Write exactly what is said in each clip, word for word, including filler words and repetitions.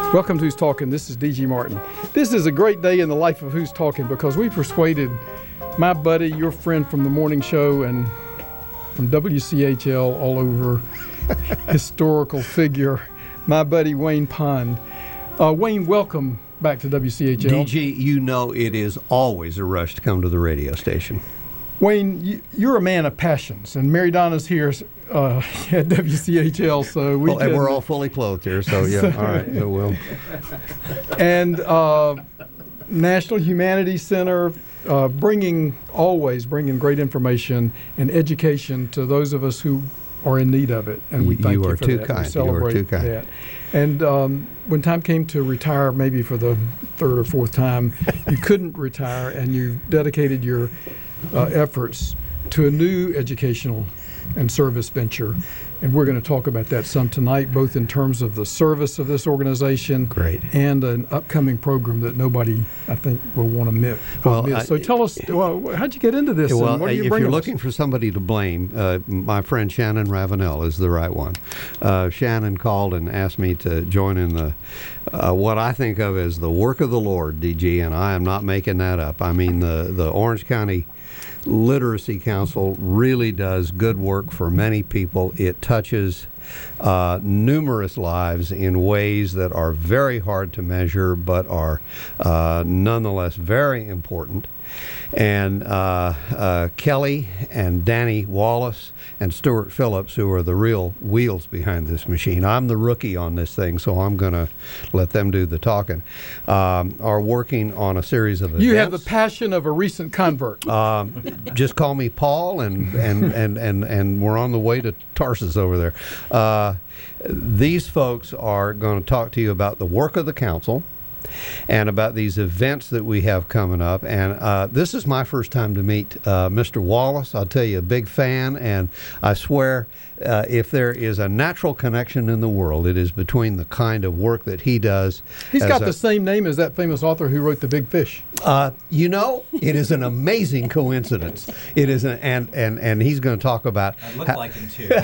Welcome to Who's Talking. This is D G Martin. This is a great day in the life of Who's Talking because we persuaded my buddy, your friend from the morning show and from W C H L all over, historical figure, my buddy Wayne Pond. Uh, Wayne, welcome back to W C H L. D G, you know it is always a rush to come to the radio station. Wayne, you, you're a man of passions, and Mary Donna's here uh, at W C H L, so we well, and can, we're all fully clothed here, so yeah, all right, so we'll. And uh, National Humanities Center, uh, bringing, always bringing great information and education to those of us who are in need of it, and we thank you, you for are too that. kind. We celebrate you are too kind. that. And um, when time came to retire, maybe for the third or fourth time, you couldn't retire, and you dedicated your uh, efforts to a new educational and service venture. And we're going to talk about that some tonight, both in terms of the service of this organization Great. and an upcoming program that nobody, I think, will want to miss. Well, miss. So I, tell us, well, how'd you get into this? Well, and what are you if bringing you're us? looking for somebody to blame, uh, my friend Shannon Ravenel is the right one. Uh, Shannon called and asked me to join in the uh, what I think of as the work of the Lord, D G, and I am not making that up. I mean, the, the Orange County Literacy Council really does good work for many people. It touches uh, numerous lives in ways that are very hard to measure, but are uh, nonetheless very important. And uh, uh, Kelly and Danny Wallace and Stuart Phillips, who are the real wheels behind this machine, I'm the rookie on this thing, so I'm going to let them do the talking, um, are working on a series of events. You have the passion of a recent convert. Um, just call me Paul, and, and, and, and, and we're on the way to Tarsus over there. Uh, these folks are going to talk to you about the work of the council and about these events that we have coming up. And uh, this is my first time to meet uh, Mister Wallace. I'll tell you, a big fan, and I swear uh, if there is a natural connection in the world, it is between the kind of work that he does. He's got a, the same name as that famous author who wrote The Big Fish. Uh, you know, it is an amazing coincidence. It is, an, and and and he's going to talk about. I look how, like him too.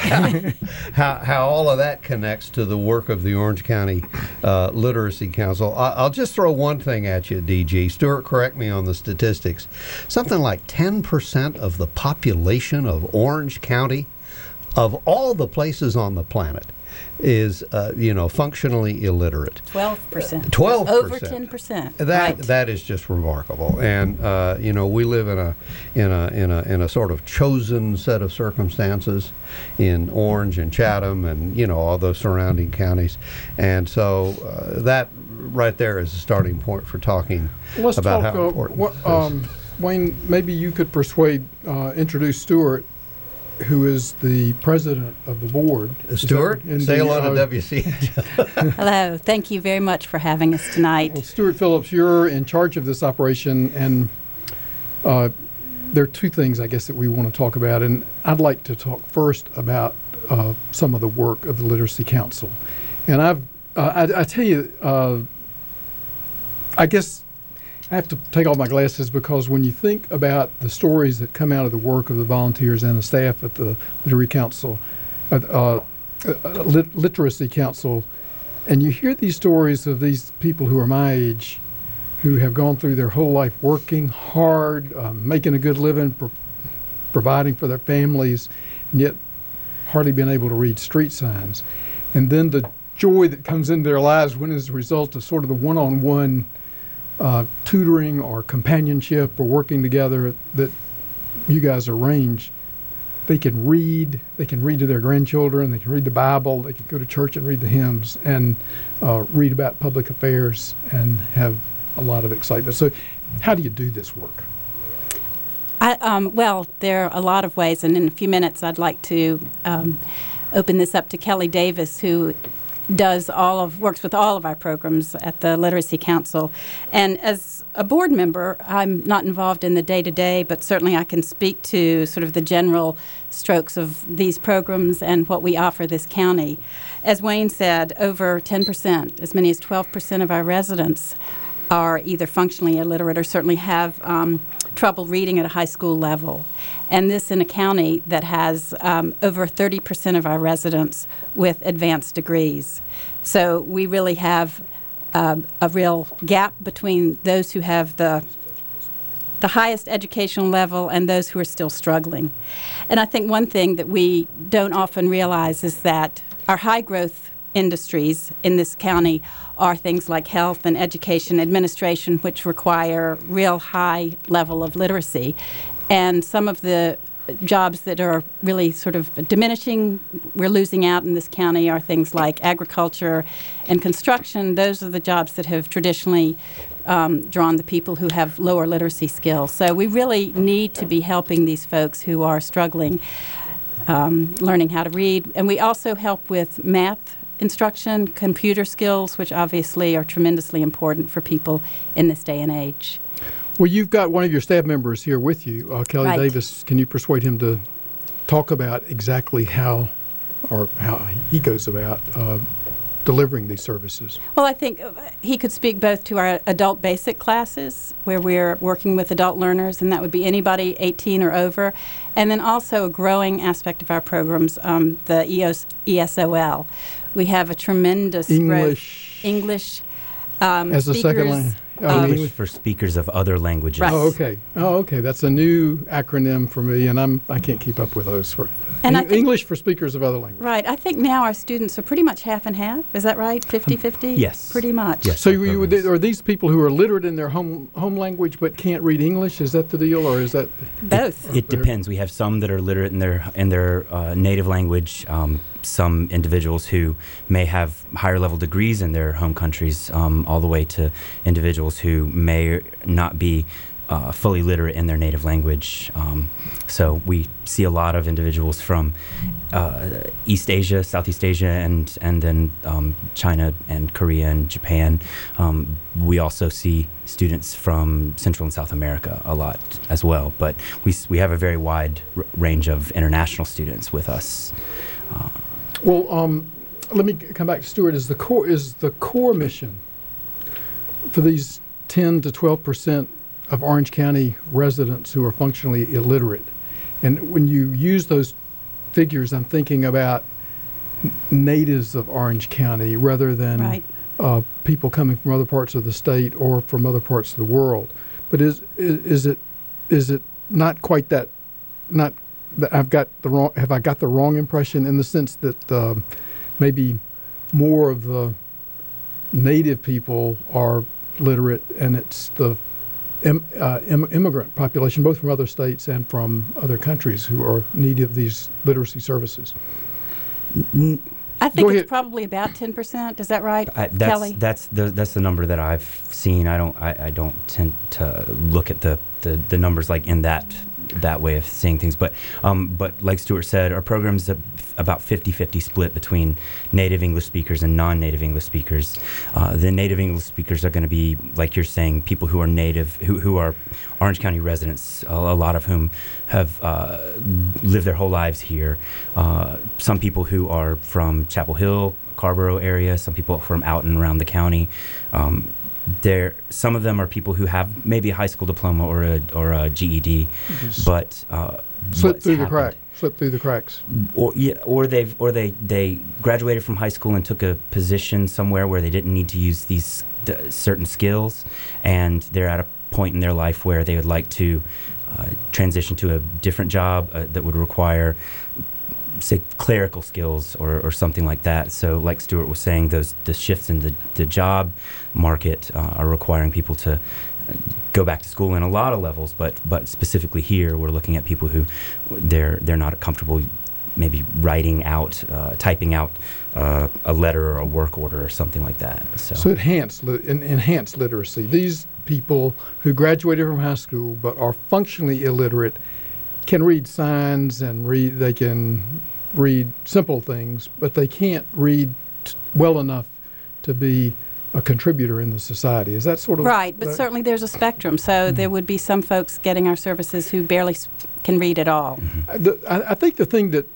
how how all of that connects to the work of the Orange County uh, Literacy Council. I, I'll just throw one thing at you, D G. Stuart, correct me on the statistics. Something like ten percent of the population of Orange County, of all the places on the planet, is, uh, you know, functionally illiterate. twelve percent. twelve percent. Over ten percent. That right. that is just remarkable, and uh, you know, we live in a in a in a in a sort of chosen set of circumstances in Orange and Chatham, and you know, all those surrounding counties, and so uh, that right there is a starting point for talking Let's about talk, how uh, important. what, this is. um, Wayne, maybe you could persuade, uh, introduce Stuart, who is the president of the board. Stuart, in say the, hello uh, to W C H L. Hello. Thank you very much for having us tonight. Well, Stuart Phillips, you're in charge of this operation, and uh, there are two things, I guess, that we want to talk about. And I'd like to talk first about uh, some of the work of the Literacy Council. And I've, uh, I, I tell you, uh, I guess I have to take off my glasses because when you think about the stories that come out of the work of the volunteers and the staff at the Literary Council, uh, uh, uh, Lit- Literacy Council, and you hear these stories of these people who are my age, who have gone through their whole life working hard, um, making a good living, pro- providing for their families, and yet hardly been able to read street signs. And then the joy that comes into their lives when as a result of sort of the one-on-one Uh, tutoring or companionship or working together that you guys arrange. They can read, they can read to their grandchildren, they can read the Bible, they can go to church and read the hymns and uh, read about public affairs and have a lot of excitement. So how do you do this work? I, um, well, there are a lot of ways, and in a few minutes I'd like to um, open this up to Kelly Davis, who does all of works with all of our programs at the Literacy Council. And as a board member, I'm not involved in the day-to-day, but certainly I can speak to sort of the general strokes of these programs and what we offer this county. As Wayne said, over ten percent, as many as twelve percent of our residents are either functionally illiterate or certainly have um, trouble reading at a high school level. And this in a county that has um, over thirty percent of our residents with advanced degrees. So we really have uh, a real gap between those who have the the highest educational level and those who are still struggling. And I think one thing that we don't often realize is that our high growth industries in this county are things like health and education administration, which require real high level of literacy. And some of the jobs that are really sort of diminishing, we're losing out in this county, are things like agriculture and construction. Those are the jobs that have traditionally um, drawn the people who have lower literacy skills. So we really need to be helping these folks who are struggling, um, learning how to read. And we also help with math instruction, computer skills, which obviously are tremendously important for people in this day and age. Well, you've got one of your staff members here with you, uh, Kelly Right. Davis. Can you persuade him to talk about exactly how, or how he goes about uh, delivering these services? Well, I think uh, he could speak both to our adult basic classes, where we're working with adult learners, and that would be anybody eighteen or over, and then also a growing aspect of our programs, um, the E S O L. We have a tremendous English. growth. English um, As a second speakers, language. Oh, um, English. English for speakers of other languages. Right. Oh, okay. Oh, okay. That's a new acronym for me, and I'm I can't keep up with those. For And I Eng- think- English for speakers of other languages. Right. I think now our students are pretty much half and half. Is that right? fifty-fifty? yes. Pretty much. Yes. So our you, would- programs. are these people who are literate in their home home language but can't read English? Is that the deal, or is that? Both. It depends. We have some that are literate in their in their uh, native language. Um, some individuals who may have higher level degrees in their home countries, um, all the way to individuals who may not be uh, fully literate in their native language. Um, so we see a lot of individuals from uh, East Asia, Southeast Asia, and and then um, China and Korea and Japan. Um, we also see students from Central and South America a lot as well. But we s- we have a very wide r- range of international students with us. Uh, Well, um, let me c- come back to Stuart. Is the core is the core mission for these ten to twelve percent of Orange County residents who are functionally illiterate? And when you use those figures, I'm thinking about n- natives of Orange County rather than Right. uh, people coming from other parts of the state or from other parts of the world. But is is, is it is it not quite that? Not that I've got the wrong. Have I got the wrong impression in the sense that uh, maybe more of the native people are literate, and it's the im, uh, im, immigrant population, both from other states and from other countries, who are in need of these literacy services? n- I think Go it's ahead. probably about ten percent. Is that right, I, that's Kelly? that's the that's the number that I've seen. I don't I, I don't tend to look at the, the, the numbers like in that that way of seeing things. But um, but like Stuart said, our program's a, about fifty-fifty split between native English speakers and non-native English speakers. Uh, the native English speakers are going to be, like you're saying, people who are native, who who are Orange County residents, a, a lot of whom have uh, lived their whole lives here. Uh, some people who are from Chapel Hill, Carborough area, some people from out and around the county. Um, there, some of them are people who have maybe a high school diploma or a or a G E D, but uh, Slip what's through the happened- crack. Slip through the cracks. or yeah, or they've or they they graduated from high school and took a position somewhere where they didn't need to use these d- certain skills, and they're at a point in their life where they would like to uh, transition to a different job uh, that would require, say, clerical skills or, or something like that. So, like Stuart was saying, those the shifts in the, the job market uh, are requiring people to go back to school in a lot of levels, but but specifically here, we're looking at people who they're they're not comfortable maybe writing out, uh, typing out uh, a letter or a work order or something like that. So, So enhanced, li- en- enhanced literacy. These people who graduated from high school but are functionally illiterate can read signs and read. They can read simple things, but they can't read t- well enough to be a contributor in the society. Is that sort of Right, but that- certainly there's a spectrum. So there would be some folks getting our services who barely s- can read at all. The, I, I think the thing that,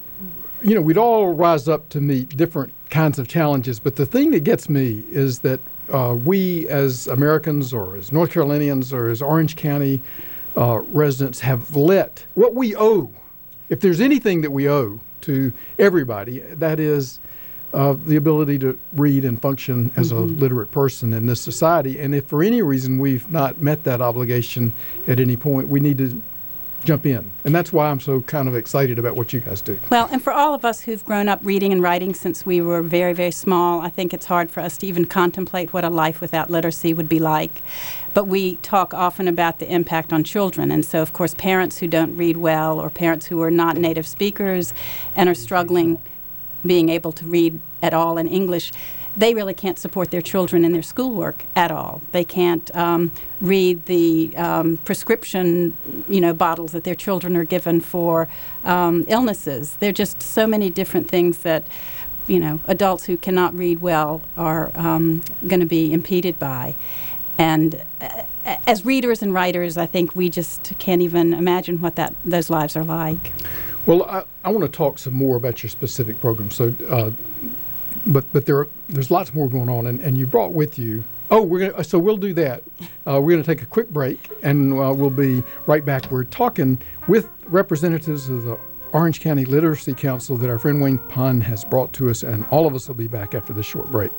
you know, we'd all rise up to meet different kinds of challenges, but the thing that gets me is that uh, we as Americans or as North Carolinians or as Orange County uh, residents have let what we owe, if there's anything that we owe to everybody, that is uh, the ability to read and function as Mm-hmm. a literate person in this society. And if for any reason we've not met that obligation at any point, we need to jump in. And that's why I'm so kind of excited about what you guys do. Well, and for all of us who've grown up reading and writing since we were very, very small, I think it's hard for us to even contemplate what a life without literacy would be like. But we talk often about the impact on children. And so, of course, parents who don't read well or parents who are not native speakers and are struggling being able to read at all in English, they really can't support their children in their schoolwork at all. They can't um, read the um, prescription, you know, bottles that their children are given for um, illnesses. There are just so many different things that, you know, adults who cannot read well are um, going to be impeded by. And uh, as readers and writers, I think we just can't even imagine what that those lives are like. Well, I, I want to talk some more about your specific program. So, uh, but but there are, there's lots more going on, and, and you brought with you. Oh, we're gonna, so we'll do that. Uh, we're going to take a quick break, and uh, we'll be right back. We're talking with representatives of the Orange County Literacy Council that our friend Wayne Pine has brought to us, and all of us will be back after this short break.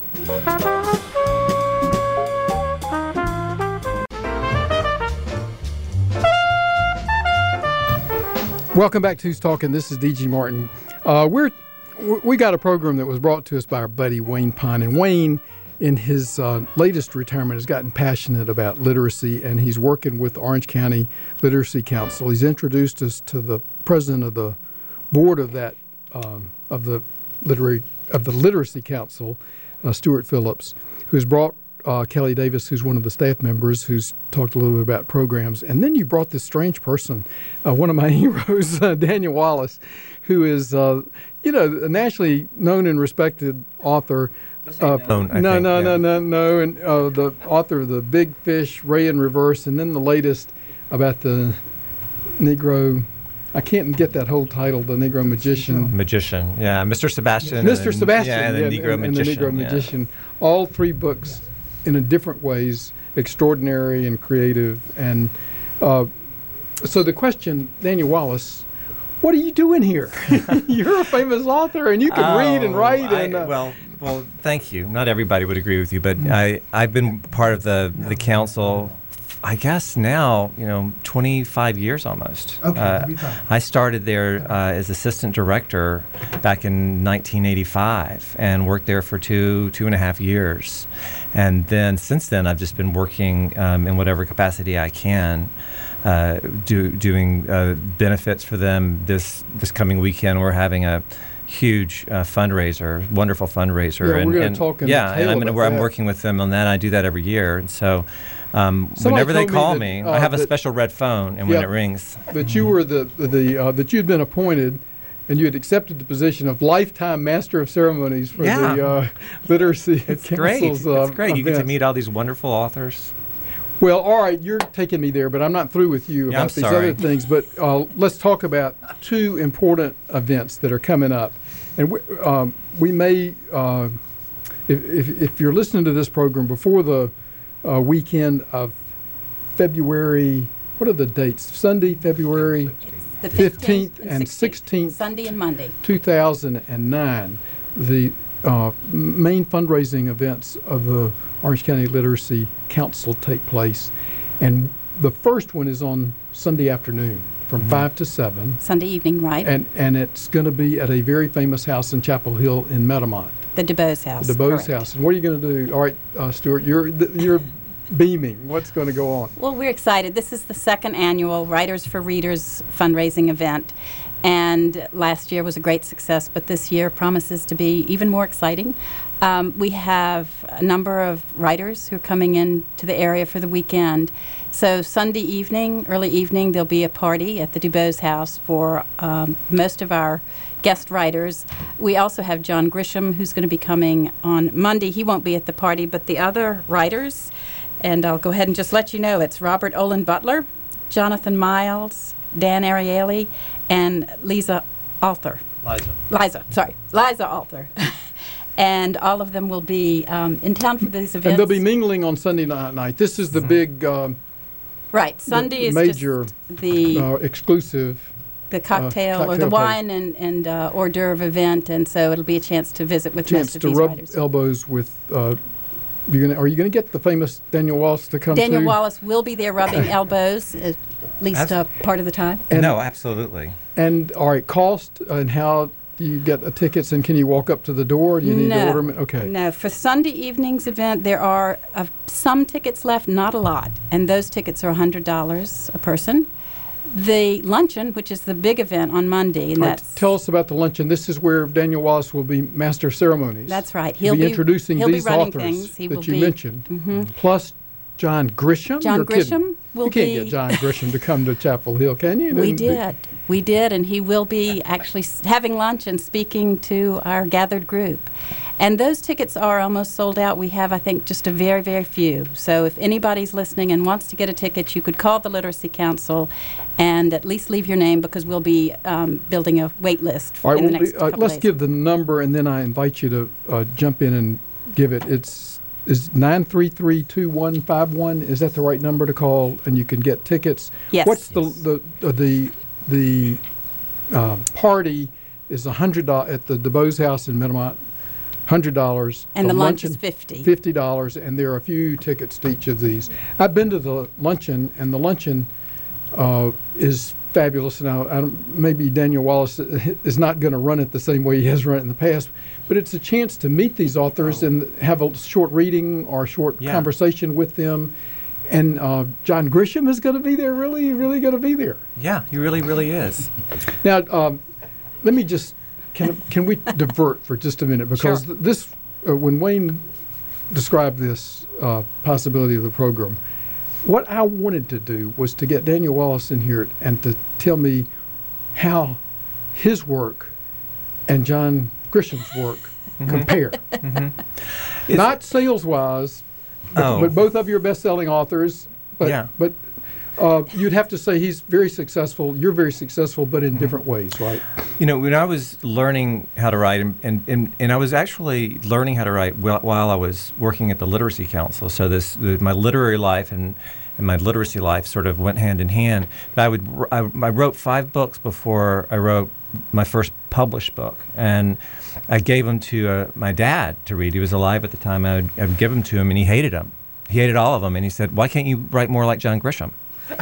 Welcome back to Who's Talking. This is D G Martin. Uh, we're we got a program that was brought to us by our buddy Wayne Pine, and Wayne, in his uh, latest retirement, has gotten passionate about literacy, and he's working with Orange County Literacy Council. He's introduced us to the president of the board of that um, of the literary of the Literacy Council, uh, Stuart Phillips, who's brought uh, Kelly Davis, who's one of the staff members, who's talked a little bit about programs. And then you brought this strange person, uh, one of my heroes, uh, Daniel Wallace, who is, uh, you know, a nationally known and respected author. Uh, known, I no, think, no, yeah. no, no, no, and uh, the author of The Big Fish, Ray in Reverse, and then the latest about the Negro. I can't get that whole title, The Negro Magician. Magician, yeah, Mister Sebastian. Mister and- Sebastian, yeah, and the yeah, Negro and, and Magician. the Negro yeah. Magician. All three books, in a different ways, extraordinary and creative. And uh, so the question, Daniel Wallace, what are you doing here? You're a famous author, and you can read and Oh, write. I- And uh, well, well, thank you. Not everybody would agree with you, but I I've been part of the the council. I guess now, you know, twenty-five years almost. Okay, Uh, that'd be fine. I started there uh, as assistant director back in nineteen eighty-five and worked there for two, two and a half years. And then since then, I've just been working um, in whatever capacity I can, uh, do, doing uh, benefits for them. This, this coming weekend, we're having a huge uh, fundraiser, wonderful fundraiser. Yeah, we're and, gonna and talk in yeah, detail and I'm, about where I'm that. working with them on that. I do that every year. And so um, Somebody whenever they told me call that, me, uh, I have a that- special red phone, and when Yeah. it rings, that you were the the uh, that you had been appointed, and you had accepted the position of lifetime master of ceremonies for Yeah. the uh, literacy it's great. council's. Uh, It's great. You get to events. meet all these wonderful authors. Well, all right, you're taking me there, but I'm not through with you Yeah, about I'm these sorry. other things. But uh, let's talk about two important events that are coming up, and we, um, we may, uh, if, if if you're listening to this program before the uh, weekend of February, what are the dates? Sunday, February The fifteenth and sixteenth, Sunday and Monday. two thousand nine, the uh, m- main fundraising events of the Orange County Literacy Council take place. And the first one is on Sunday afternoon from Mhm. five to seven. Sunday evening, right? And, and it's going to be at a very famous house in Chapel Hill in Metamont, the DuBose House. the DuBose correct. House. And what are you going to do? All right, uh, Stuart, you're, th- you're beaming. What's going to go on? Well, we're excited. This is the second annual Writers for Readers fundraising event. And last year was a great success, but this year promises to be even more exciting. Um, we have a number of writers who are coming in to the area for the weekend. So Sunday evening, early evening, there'll be a party at the DuBose House for um, most of our guest writers. We also have John Grisham, who's going to be coming on Monday. He won't be at the party, but the other writers, and I'll go ahead and just let you know, it's Robert Olin Butler, Jonathan Miles, Dan Ariely, and Lisa Alter. Liza. Liza, sorry, Liza Alter. And all of them will be um, in town for these events. And they'll be mingling on Sunday ni- night. This is the big uh, Right, Sunday is major just the uh, exclusive the cocktail, Uh, or the cocktail party. wine and, and uh, hors d'oeuvre event, and so it'll be a chance to visit with Chance most of to these rub writers. elbows with. Uh, you're gonna, are you going to get the famous Daniel Wallace to come Daniel too? Wallace will be there rubbing elbows at least uh, part of the time. And- no, absolutely. And all right, cost and how do you get the tickets, and can you walk up to the door? Do you need no, to order them? Okay. No, for Sunday evening's event, there are uh, some tickets left, not a lot, and those tickets are one hundred dollars a person. The luncheon, which is the big event on Monday, and All right, that's tell us about the luncheon. This is where Daniel Wallace will be master of ceremonies. that's right. He'll, He'll be introducing he'll these be running authors things. He that will you be, mentioned, Mhm. plus John Grisham. John You're kidding. Grisham will You can't be. get John Grisham to come to Chapel Hill, can you? We Didn't- did. We did, and he will be actually s- having lunch and speaking to our gathered group. And those tickets are almost sold out. We have, I think, just a very, very few. So if anybody's listening and wants to get a ticket, you could call the Literacy Council and at least leave your name, because we'll be um, building a wait list All right, in the well, next uh, couple let's days. give the number, and then I invite you to uh, jump in and give it. It's is nine three three two one five one. Is that the right number to call? And you can get tickets. Yes. What's the the uh, the the uh, party is a hundred dollars at the DeBose House in Meadowmont. Hundred dollars. And the lunch is fifty. Fifty dollars, and there are a few tickets to each of these. I've been to the luncheon, and the luncheon uh, is fabulous. Now, I don't, maybe Daniel Wallace is not going to run it the same way he has run it in the past, but it's a chance to meet these authors and have a short reading or a short Yeah. conversation with them. And uh, John Grisham is going to be there. Really, really going to be there. Yeah, he really, really is. Now, um, let me just can can we divert for just a minute, because Sure. this uh, when Wayne described this uh, possibility of the program, what I wanted to do was to get Daniel Wallace in here and to tell me how his work and John Grisham's work compare. Mm-hmm. Not sales wise, but, Oh. but both of you are best selling authors. But Yeah. but uh, you'd have to say he's very successful. You're very successful, but in different ways, right? You know, when I was learning how to write, and, and, and, and I was actually learning how to write while, while I was working at the Literacy Council. So this, the, my literary life and, and my literacy life sort of went hand in hand. But I would, r- I, I wrote five books before I wrote my first published book, and I gave them to uh, my dad to read. He was alive at the time. I would, I would give them to him, and he hated them. He hated all of them, and he said, "Why can't you write more like John Grisham?"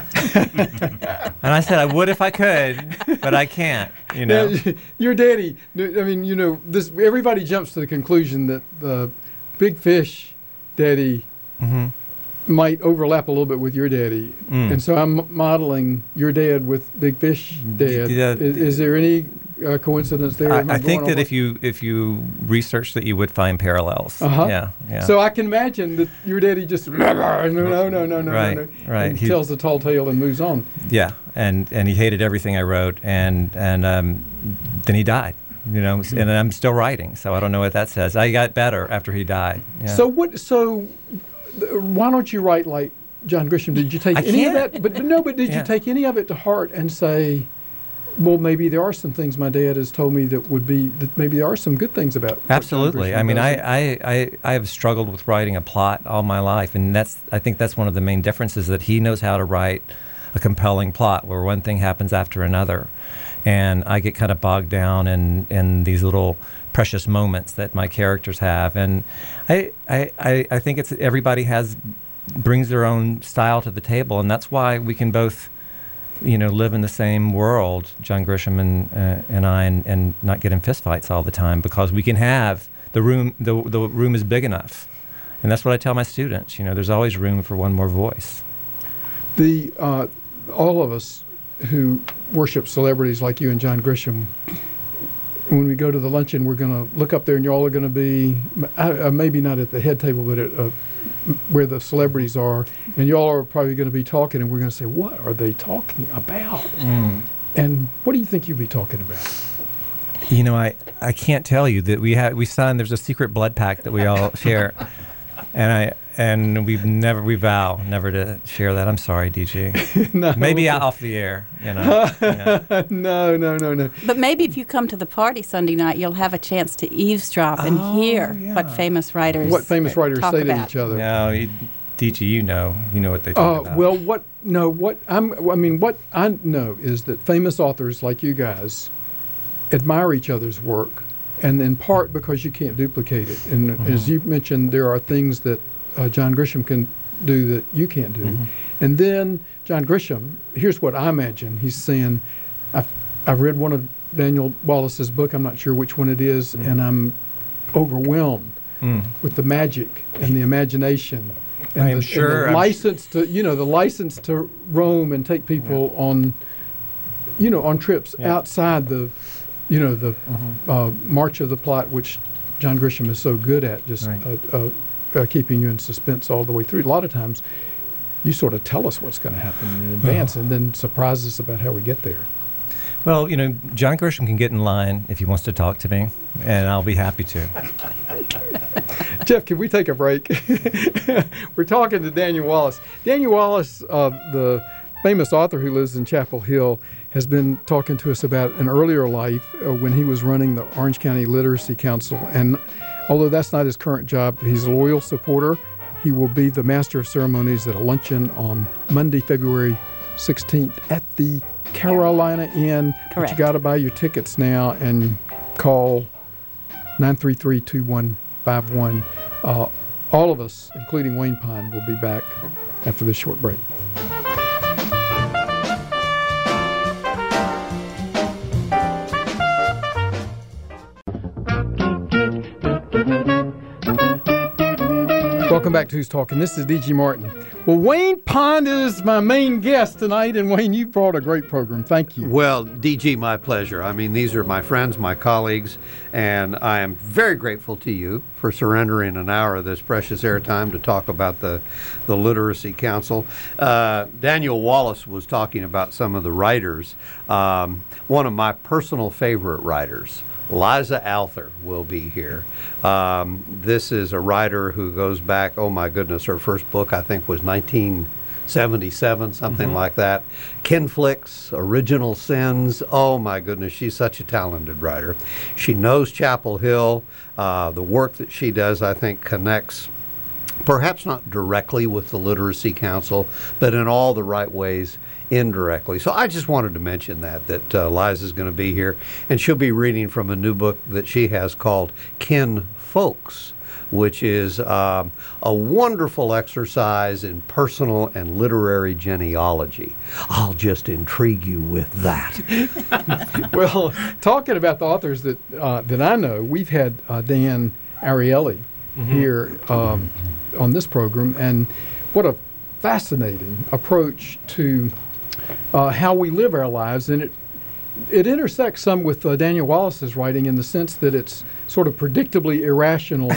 And I said, I would if I could, but I can't, you know. Now, your daddy, I mean, you know, this. Everybody jumps to the conclusion that the Big Fish daddy Mm-hmm. might overlap a little bit with your daddy. Mm. And so I'm modeling your dad with Big Fish dad. Yeah. Is, is there any uh, coincidence there? Am I, I think going that off- if you if you research that, you would find parallels. Uh-huh. Yeah, yeah. So I can imagine that your daddy just no, no, no, no, no, no, Right, no, right. and He- tells the tall tale and moves on. yeah, and and he hated everything I wrote, and and um, then he died. You know, and I'm still writing, so I don't know what that says. I got better after he died. Yeah. So what? So th- why don't you write like John Grisham? Did you take I any of can't. that? But but no. But did Yeah. you take any of it to heart and say, well, maybe there are some things my dad has told me that would be that maybe there are some good things about. what John Absolutely. Grisham I mean, does. I, I, I, I have struggled with writing a plot all my life, and that's I think that's one of the main differences, that he knows how to write a compelling plot where one thing happens after another, and I get kind of bogged down in, in these little precious moments that my characters have, and I, I, I, I think it's everybody has brings their own style to the table, and that's why we can both, you know, live in the same world, John Grisham and uh, and I, and, and not get in fistfights all the time, because we can have the room. The the room is big enough, and that's what I tell my students. You know, there's always room for one more voice. the uh, all of us who worship celebrities like you and John Grisham, when we go to the luncheon, we're going to look up there, and you all are going to be uh, uh, maybe not at the head table, but at uh, where the celebrities are, and you all are probably going to be talking, and we're going to say, "What are they talking about?" And what do you think you'd be talking about? You know, I, I can't tell you that we have we signed. There's a secret blood pact that we all share, and I and we've never we vow never to share that. I'm sorry, D G. No. Maybe off the air. You know. Yeah. no, no, no, no. But maybe if you come to the party Sunday night, you'll have a chance to eavesdrop and Oh, hear yeah. what famous writers What famous writers talk say to about. each other? No, you, D G, you know, you know what they talk Uh, about. well, what no, what I'm, I mean, what I know is that famous authors like you guys admire each other's work, and in part because you can't duplicate it. And Mm-hmm. as you mentioned, there are things that uh, John Grisham can do that you can't do. Mm-hmm. And then John Grisham, here's what I imagine. He's saying, I've, I've read one of Daniel Wallace's book, I'm not sure which one it is, Mm-hmm. and I'm overwhelmed Mm. with the magic and the imagination. And I am the, sure and the I'm license to, you know, the license to roam and take people on, you know, on trips Yeah. outside the, you know, the Mhm. uh, march of the plot, which John Grisham is so good at, just Right. uh, uh, uh, keeping you in suspense all the way through. A lot of times, you sort of tell us what's going to happen in advance, and then surprise us about how we get there. Well, you know, John Grisham can get in line if he wants to talk to me, and I'll be happy to. Jeff, can we take a break? We're talking to Daniel Wallace. Daniel Wallace, uh, the famous author who lives in Chapel Hill, has been talking to us about an earlier life uh, when he was running the Orange County Literacy Council. And although that's not his current job, he's a loyal supporter. He will be the master of ceremonies at a luncheon on Monday, February sixteenth at the Carolina Inn. But Correct. you got to buy your tickets now and call nine three three, two one five one. Uh, all of us, including Wayne Pine, will be back after this short break. Welcome back to Who's Talking. This is D G Martin. Well, Wayne Pond is my main guest tonight, and Wayne, you brought a great program. Thank you. Well, D G, my pleasure. I mean, these are my friends, my colleagues, and I am very grateful to you for surrendering an hour of this precious airtime to talk about the, the Literacy Council. Uh, Daniel Wallace was talking about some of the writers. Um, one of my personal favorite writers, Liza Alther, will be here. Um, this is a writer who goes back, oh my goodness, her first book I think was nineteen seventy-seven, something Mm-hmm. like that. Kinflicks, Original Sins, oh my goodness, she's such a talented writer. She knows Chapel Hill. Uh, the work that she does, I think, connects perhaps not directly with the Literacy Council, but in all the right ways indirectly. So I just wanted to mention that, that uh, Liza's going to be here, and she'll be reading from a new book that she has called Kin Folks, which is um, a wonderful exercise in personal and literary genealogy. I'll just intrigue you with that. Well, talking about the authors that uh, that I know, we've had uh, Dan Ariely here um, on this program, and what a fascinating approach to uh, how we live our lives, and it it intersects some with uh, Daniel Wallace's writing in the sense that it's sort of predictably irrational,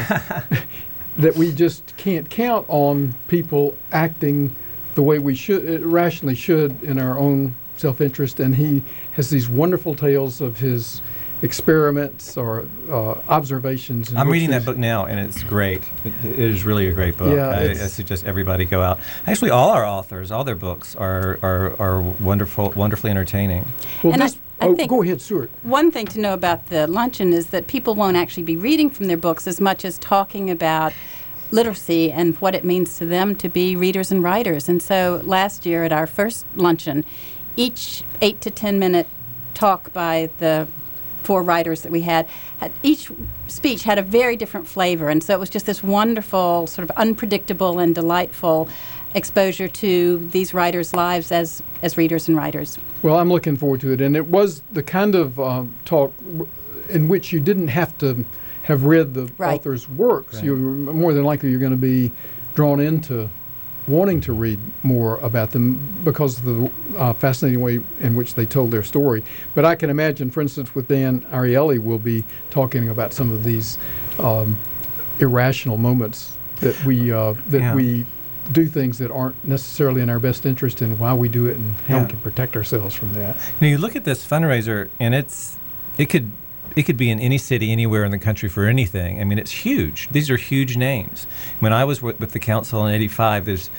that we just can't count on people acting the way we should, uh, rationally should, in our own self-interest. And he has these wonderful tales of his experiments or uh, observations. in I'm which reading that he's- book now, and it's great. It, it is really a great book. Yeah, I, I it's- suggest everybody go out. Actually, all our authors, all their books are are, are wonderful, wonderfully entertaining. Well, And I- this, I oh, think- go ahead, Stuart. One thing to know about the luncheon is that people won't actually be reading from their books as much as talking about literacy and what it means to them to be readers and writers. And so last year at our first luncheon, each eight to ten minute talk by the four writers that we had, had, each speech had a very different flavor. And so it was just this wonderful, sort of unpredictable and delightful exposure to these writers' lives as, as readers and writers. Well, I'm looking forward to it. And it was the kind of um, talk w- in which you didn't have to have read the Right. author's works. Right. You're more than likely you're going to be drawn into wanting to read more about them because of the uh, fascinating way in which they told their story. But I can imagine, for instance, with Dan Ariely, we'll be talking about some of these um, irrational moments that we uh, that Yeah. we do things that aren't necessarily in our best interest, and why we do it, and how Yeah. we can protect ourselves from that. Now you look at this fundraiser, and it's it could it could be in any city, anywhere in the country for anything. I mean, it's huge. These are huge names. When I was with, with the council in eighty-five, there's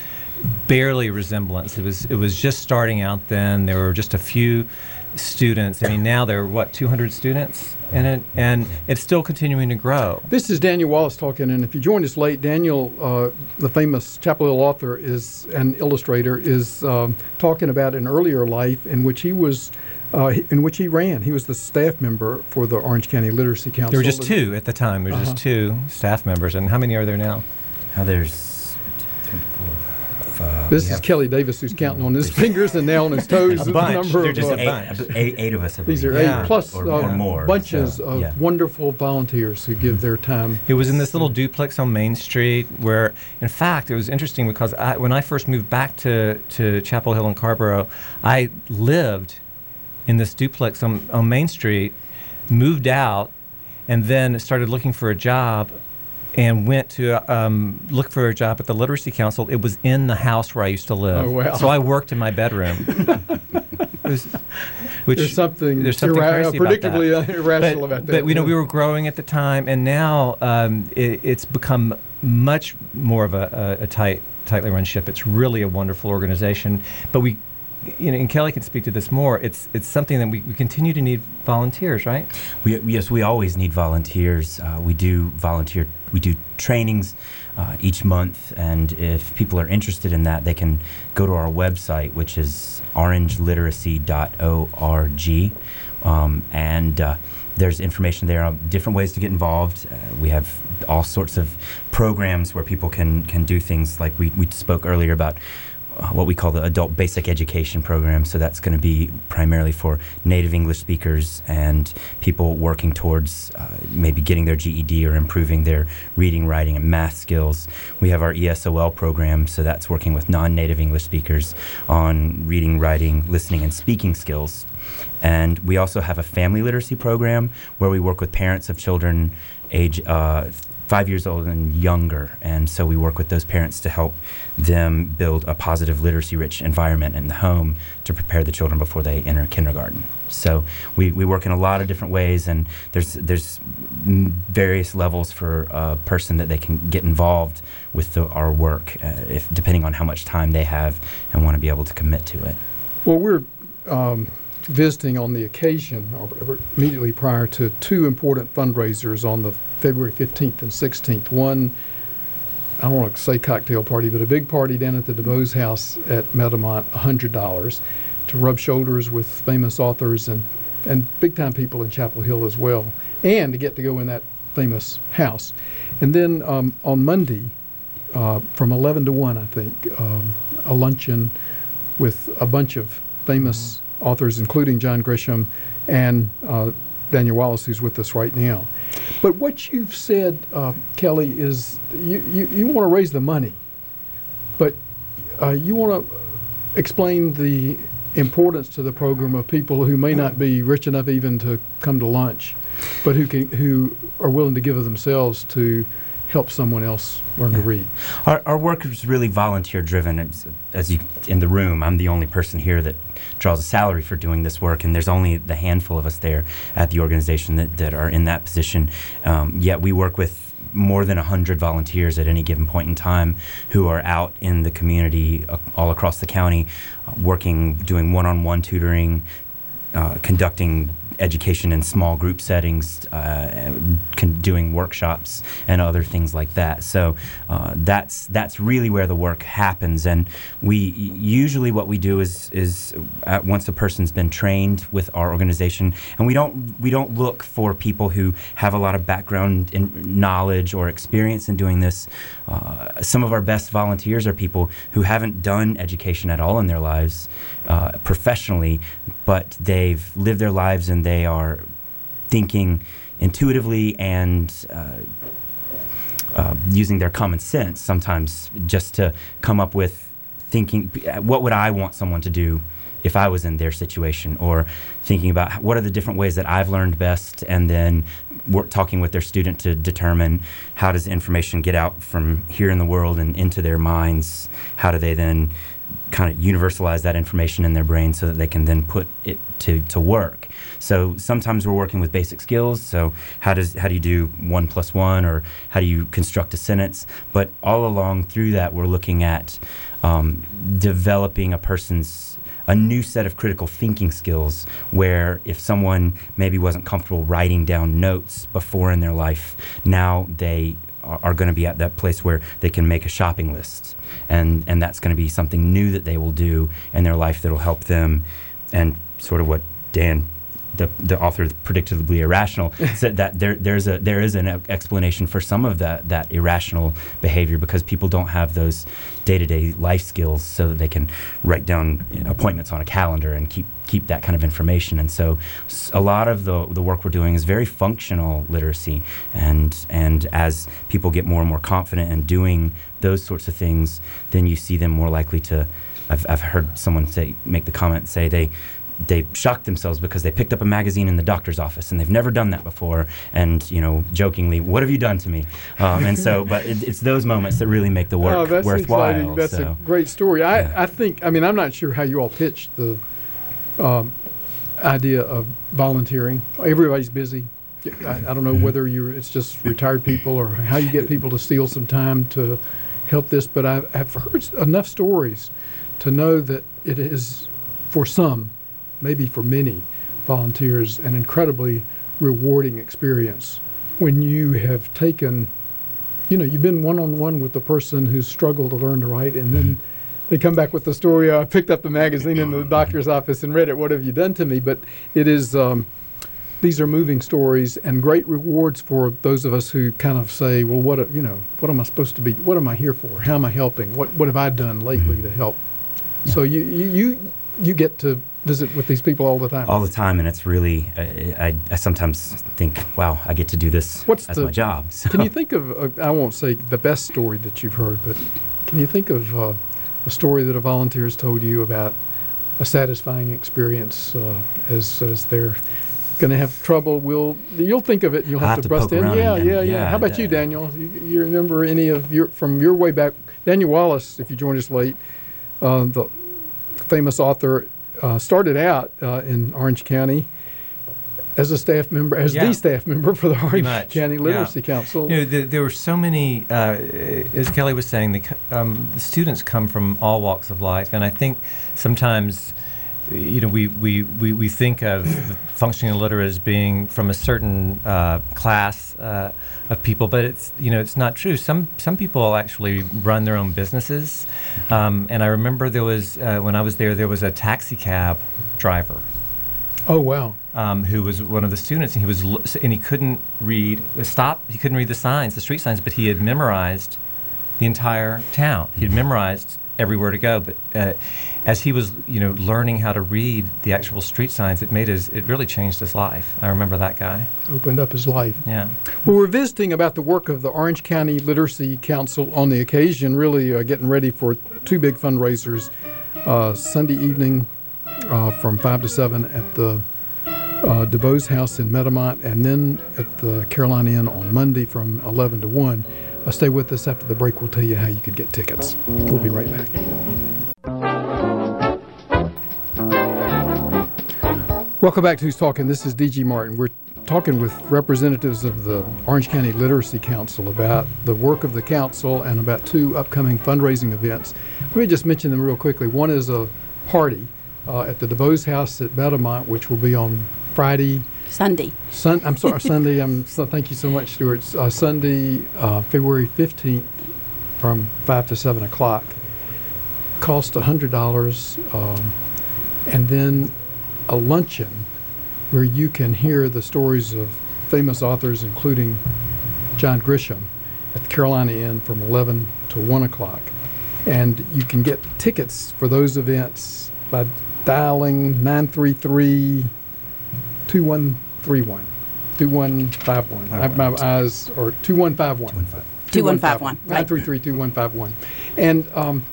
barely resemblance. It was it was just starting out then. There were just a few students. I mean, now there are, what, two hundred students in it? And it's still continuing to grow. This is Daniel Wallace talking, and if you joined us late, Daniel, uh, the famous Chapel Hill author is and illustrator, is um, talking about an earlier life in which he was, uh, in which he ran. He was the staff member for the Orange County Literacy Council. There were just two at the time. There were Uh-huh. just two staff members. And how many are there now? Now there's three, four, five. This we is have Kelly Davis, who's counting on his fingers and now on his toes. A the bunch. number They're of, just uh, a eight, bunch. eight, eight of us. I These are believe. eight Yeah. plus Or- uh, or more, bunches so, of yeah. wonderful volunteers who give their time. It was in this little duplex on Main Street where, in fact, it was interesting because I, when I first moved back to, to Chapel Hill and Carborough, I lived in this duplex on, on Main Street, moved out, and then started looking for a job and went to um, look for a job at the Literacy Council. It was in the house where I used to live. Oh, wow. So I worked in my bedroom. It was, which, There's something, there's something irra- crazy about that. predictably uh, irrational but, about that. But you know, yeah. we were growing at the time, and now um, it, it's become much more of a, a, a tight, tightly run ship. It's really a wonderful organization. But we, you know, and Kelly can speak to this more. It's it's something that we, we continue to need volunteers, right? We, yes, we always need volunteers. Uh, we do volunteer. We do trainings uh, each month, and if people are interested in that, they can go to our website, which is orange literacy dot org, um, and uh, there's information there on different ways to get involved. Uh, we have all sorts of programs where people can can do things like we we spoke earlier about. Uh, what we call the adult basic education program. So that's going to be primarily for native English speakers and people working towards uh, maybe getting their G E D or improving their reading, writing, and math skills. We have our E S O L program, so that's working with non-native English speakers on reading, writing, listening, and speaking skills. And we also have a family literacy program where we work with parents of children age uh, five years old and younger, and so we work with those parents to help them build a positive literacy-rich environment in the home to prepare the children before they enter kindergarten. So we, we work in a lot of different ways, and there's there's various levels for a person that they can get involved with the, our work, uh, if depending on how much time they have and want to be able to commit to it. Well, we're um, visiting on the occasion, or immediately prior to two important fundraisers on the February fifteenth and sixteenth. One, I don't want to say cocktail party, but a big party down at the DeVos house at Meadowmont, one hundred dollars, to rub shoulders with famous authors and, and big-time people in Chapel Hill as well, and to get to go in that famous house. And then um, on Monday, uh, from eleven to one, I think, um, a luncheon with a bunch of famous mm-hmm. authors, including John Grisham and uh, Daniel Wallace, who's with us right now. But what you've said, uh, Kelly, is you, you, you want to raise the money, but uh, you want to explain the importance to the program of people who may not be rich enough even to come to lunch, but who can who are willing to give of themselves to help someone else learn Yeah. to read. Our, our work is really volunteer-driven. As, as you in the room, I'm the only person here that draws a salary for doing this work, and there's only the handful of us there at the organization that, that are in that position. Um, yet we work with more than one hundred volunteers at any given point in time who are out in the community uh, all across the county, uh, working, doing one-on-one tutoring, uh, conducting education in small group settings, uh, con- doing workshops and other things like that. So uh, that's that's really where the work happens. And we usually what we do is is uh, once a person's been trained with our organization, and we don't we don't look for people who have a lot of background in knowledge or experience in doing this. Uh, some of our best volunteers are people who haven't done education at all in their lives uh, professionally, but they've lived their lives and they are thinking intuitively and uh, uh, using their common sense sometimes just to come up with thinking, what would I want someone to do if I was in their situation, or thinking about what are the different ways that I've learned best, and then work, talking with their student to determine how does information get out from here in the world and into their minds. How do they then kind of universalize that information in their brain so that they can then put it to, to work. So sometimes we're working with basic skills. So how does how do you do one plus one, or how do you construct a sentence? But all along through that, we're looking at um, developing a person's a new set of critical thinking skills, where if someone maybe wasn't comfortable writing down notes before in their life, now they are, are going to be at that place where they can make a shopping list, and and that's going to be something new that they will do in their life that will help them. And sort of what Dan, the the author of Predictably Irrational, said, that there there's a there is an explanation for some of that that irrational behavior, because people don't have those day-to-day life skills so that they can write down appointments on a calendar and keep keep that kind of information. And so s- a lot of the the work we're doing is very functional literacy, and and as people get more and more confident in doing those sorts of things, then you see them more likely to. I've I've heard someone say make the comment say they. They shocked themselves because they picked up a magazine in the doctor's office, and they've never done that before. And, you know, jokingly, what have you done to me? Um, and so, but it, it's those moments that really make the work Oh, that's worthwhile. exciting. That's so. a great story. I, Yeah. I think, I mean, I'm not sure how you all pitched the um, idea of volunteering. Everybody's busy. I, I don't know whether you're, it's just retired people or how you get people to steal some time to help this, but I've, I've heard enough stories to know that it is, for some, maybe for many volunteers, an incredibly rewarding experience when you have taken, you know, you've been one-on-one with the person who's struggled to learn to write, and then they come back with the story, I picked up the magazine in the doctor's office and read it, what have you done to me? But it is, um, these are moving stories and great rewards for those of us who kind of say, well, what, you know, what am I supposed to be, what am I here for? How am I helping? What, what have I done lately to help? Yeah. So you, you, you, you get to visit with these people all the time. all the time, and it's really I, I, I sometimes think, wow, I get to do this What's as the- my job. So. Can you think of, uh, I won't say the best story that you've heard, but can you think of uh, a story that a volunteer has told you about a satisfying experience uh, as as they're going to have trouble? We'll, you'll think of it and you'll I'll have, have to to bust poke in. around Yeah, and- yeah, yeah, yeah, How about uh, you, Daniel? You, you remember any of your, from your way back, Daniel Wallace, if you joined us late, uh, the famous author, uh, started out uh, in Orange County as a staff member, as Yeah. the staff member for the Orange much, County yeah. Literacy Council. You know, the, there were so many, uh, as Kelly was saying, the, c- um, the students come from all walks of life, and I think sometimes, you know, we, we, we, we think of the functioning illiterate as being from a certain uh, class uh, of people, but it's, you know, it's not true. Some some people actually run their own businesses, um, and I remember there was uh, when I was there, there was a taxi cab driver. Oh, wow. Um, who was one of the students, and he was, l- and he couldn't read. Stop! He couldn't read the signs, the street signs, but he had memorized the entire town. He had memorized everywhere to go. But uh, as he was, you know, learning how to read the actual street signs, it made his, it really changed his life. I remember that guy. Opened up his life. Yeah. Well, we're visiting about the work of the Orange County Literacy Council on the occasion, really uh, getting ready for two big fundraisers. Uh, Sunday evening uh, from five to seven at the uh, DeVos House in Meadowmont, and then at the Carolina Inn on Monday from eleven to one. Uh, stay with us. After the break, we'll tell you how you could get tickets. We'll be right back. Welcome back to Who's Talking. This is D G Martin. We're talking with representatives of the Orange County Literacy Council about the work of the council and about two upcoming fundraising events. Let me just mention them real quickly. One is a party uh, at the DeVos House at Meadowmont, which will be on Friday, Sunday. Sun, I'm sorry, Sunday. I'm so, thank you so much, Stuart. Uh, Sunday, uh, February fifteenth, from five to seven o'clock. Cost a hundred dollars, um, and then a luncheon where you can hear the stories of famous authors, including John Grisham, at the Carolina Inn from eleven to one o'clock. And you can get tickets for those events by dialing nine three three, two one three one, two one five one. I have my eyes, or two one five one. two one five one, right. nine three three, two one five one. And um,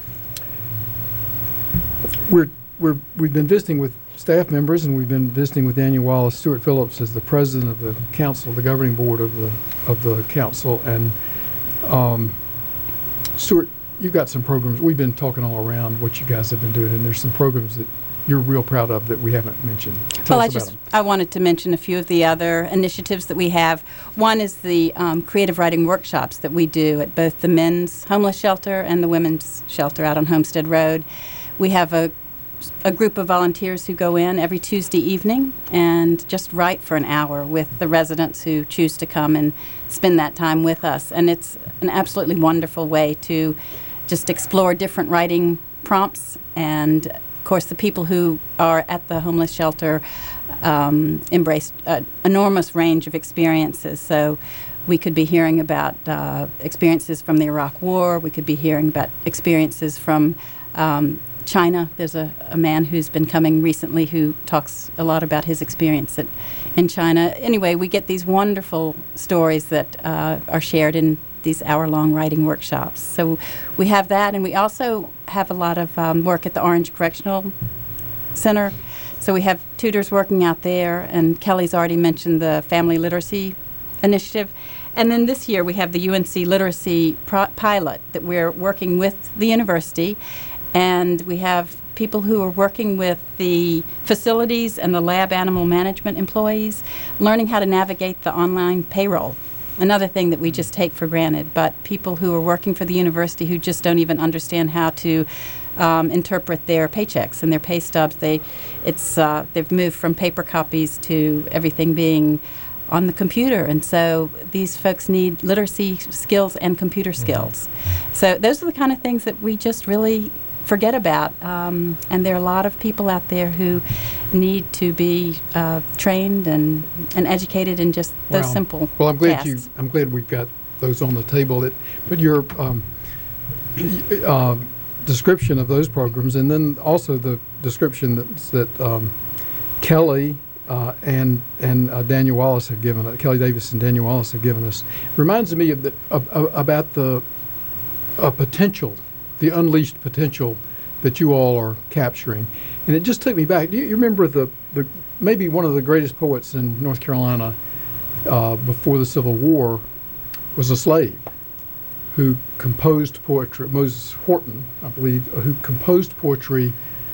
we're, we're, we've been visiting with staff members, and we've been visiting with Daniel Wallace. Stuart Phillips is the president of the council, the governing board of the of the council. And um, Stuart, you've got some programs. We've been talking all around what you guys have been doing, and there's some programs that you're real proud of that we haven't mentioned? Tell Well, I us about just them. I wanted to mention a few of the other initiatives that we have. One is the um, creative writing workshops that we do at both the men's homeless shelter and the women's shelter out on Homestead Road. We have a a group of volunteers who go in every Tuesday evening and just write for an hour with the residents who choose to come and spend that time with us. And it's an absolutely wonderful way to just explore different writing prompts. And of course, the people who are at the homeless shelter um, embrace an enormous range of experiences. So we could be hearing about uh, experiences from the Iraq War. We could be hearing about experiences from um, China. There's a, a man who's been coming recently who talks a lot about his experience at, in China. Anyway, we get these wonderful stories that uh, are shared in these hour-long writing workshops. So we have that, and we also have a lot of um, work at the Orange Correctional Center. So we have tutors working out there, and Kelly's already mentioned the Family Literacy Initiative. And then this year we have the U N C Literacy Pro- Pilot that we're working with the university. And we have people who are working with the facilities and the lab animal management employees, learning how to navigate the online payroll. Another thing that we just take for granted, but people who are working for the university who just don't even understand how to um, interpret their paychecks and their pay stubs. They, it's uh, they've moved from paper copies to everything being on the computer, and so these folks need literacy skills and computer skills. So those are the kind of things that we just really forget about, um, and there are a lot of people out there who need to be uh, trained and, and educated in just those Wow. simple Well, I'm glad tasks. you. I'm glad we've got those on the table. It, but your um, y- uh, description of those programs, and then also the description that that um, Kelly uh, and and uh, Daniel Wallace have given us, Kelly Davis and Daniel Wallace have given us, reminds me of the of, of, about the uh, potential, the unleashed potential that you all are capturing. And it just took me back. Do you, you remember the, the maybe one of the greatest poets in North Carolina uh, before the Civil War was a slave who composed poetry, Moses Horton, I believe, who composed poetry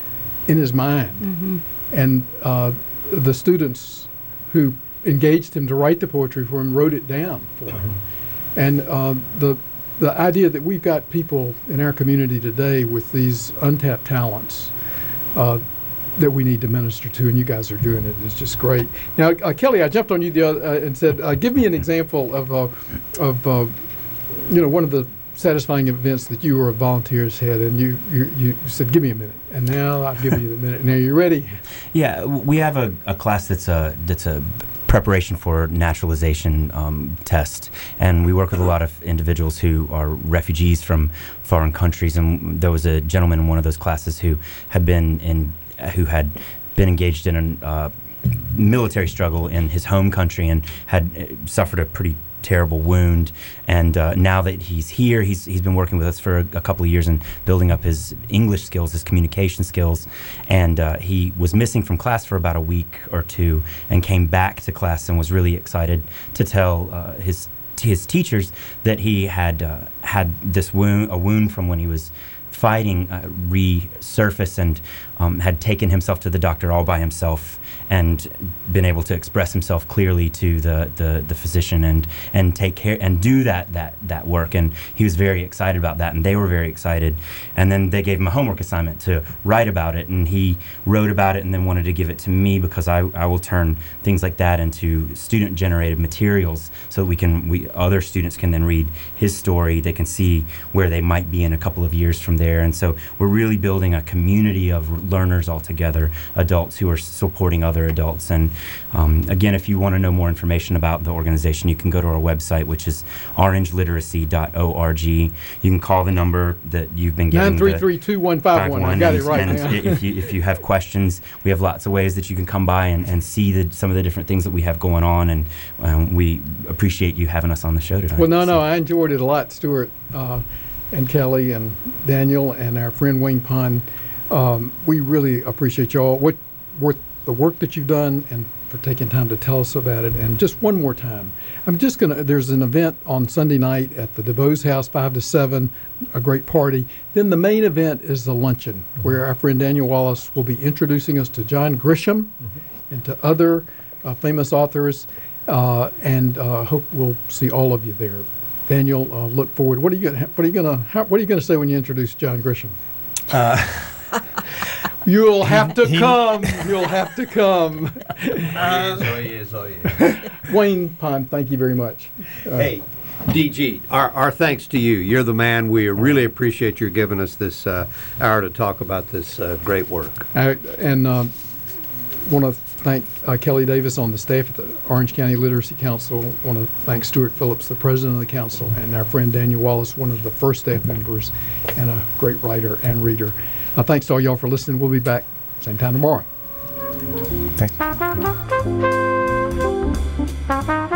in his mind. Mm-hmm. And uh, the students who engaged him to write the poetry for him wrote it down for him. And uh, the the idea that we've got people in our community today with these untapped talents uh, that we need to minister to, and you guys are doing it, is just great. Now, uh, Kelly, I jumped on you the other, uh, and said, uh, give me an example of, uh, of uh, you know, one of the satisfying events that you or volunteers had, and you, you, you said, give me a minute. And now I've given you the minute. Now, you ready? Yeah, w- we have a, a class that's a that's a preparation for naturalization um, test, and we work with a lot of individuals who are refugees from foreign countries. And there was a gentleman in one of those classes who had been in who had been engaged in a uh, military struggle in his home country and had uh, suffered a pretty terrible wound, and uh, now that he's here, he's he's been working with us for a, a couple of years and building up his English skills, his communication skills, and uh, he was missing from class for about a week or two, and came back to class and was really excited to tell uh, his his teachers that he had uh, had this wound, a wound from when he was fighting, uh, resurface, and um, had taken himself to the doctor all by himself and been able to express himself clearly to the, the, the physician and, and take care and do that, that that work. And he was very excited about that, and they were very excited. And then they gave him a homework assignment to write about it, and he wrote about it and then wanted to give it to me because I, I will turn things like that into student-generated materials so that we can we other students can then read his story. They can see where they might be in a couple of years from there. And so we're really building a community of learners all together, adults who are supporting other adults. And um, again, if you want to know more information about the organization, you can go to our website, which is orange literacy dot org. You can call the number that you've been given. nine three three, two one five one. I got it right and now. if you if you have questions, we have lots of ways that you can come by and, and see the, some of the different things that we have going on, and um, we appreciate you having us on the show today. Well, no, no, So- I enjoyed it a lot, Stuart uh, and Kelly and Daniel and our friend Wayne Pond. Um, we really appreciate y'all. What, what the work that you've done, and for for taking time to tell us about it. And just one more time, I'm just going to, there's an event on Sunday night at the DeVos House, five to seven, a great party. Then the main event is the luncheon, where our friend Daniel Wallace will be introducing us to John Grisham mm-hmm. and to other uh, famous authors. Uh, and uh, hope we'll see all of you there. Daniel, uh, look forward. What are you going? What are you going to? What are you going to say when you introduce John Grisham? Uh, You'll have to come. You'll have to come. Oh, yes, oh, yes, oh, yes. Wayne Pine, thank you very much. Uh, hey, D G, our, our thanks to you. You're the man. We really appreciate you giving us this uh, hour to talk about this uh, great work. I, and uh, want to thank uh, Kelly Davis on the staff at the Orange County Literacy Council. Want to thank Stuart Phillips, the president of the council, and our friend Daniel Wallace, one of the first staff members and a great writer and reader. Uh, thanks to all y'all for listening. We'll be back same time tomorrow. Thanks.